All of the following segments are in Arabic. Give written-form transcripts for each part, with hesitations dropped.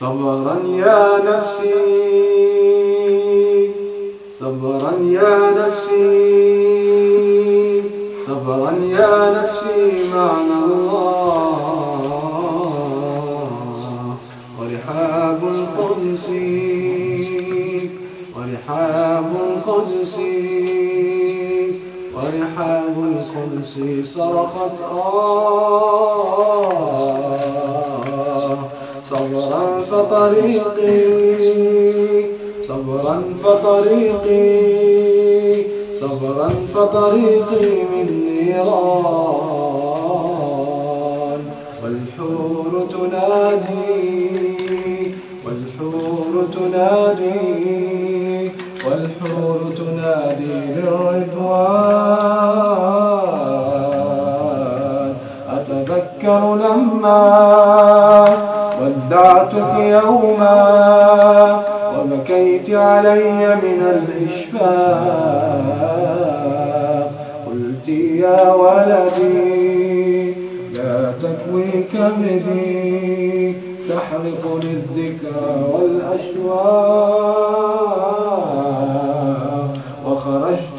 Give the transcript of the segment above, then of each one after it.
صبرا يا نفسي، صبرا يا نفسي، صبرا يا نفسي معنا الله. ورحاب القدس، ورحاب القدس، ورحاب القدس صرخت صبرا فطريقي، صبرا فطريقي، صبرا فطريقي من نيران. والحور تنادي، والحور تنادي، والحور تنادي للرضوان. أتذكر لما ودعتك يوما وبكيت علي من الإشفاق. قلت يا ولدي لا تكوي كبدي، تحرقني الذكرى والأشواق. وخرجت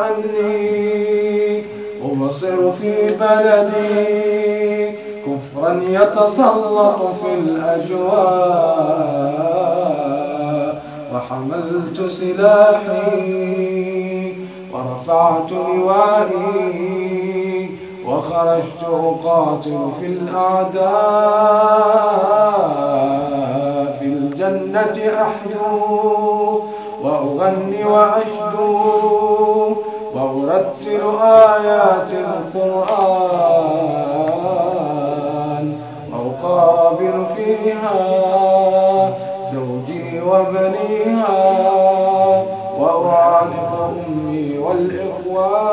لأني أبصر في بلدي كفرا يتسلط في الأجواء. وحملت سلاحي ورفعت لوائي، وخرجت أقاتل في الأعداء. في الجنة أحيو وأغني وأشدو، وأرتل آيات القرآن. وأقابل فيها زوجي وبنيها، وأعانق أمي والإخوان.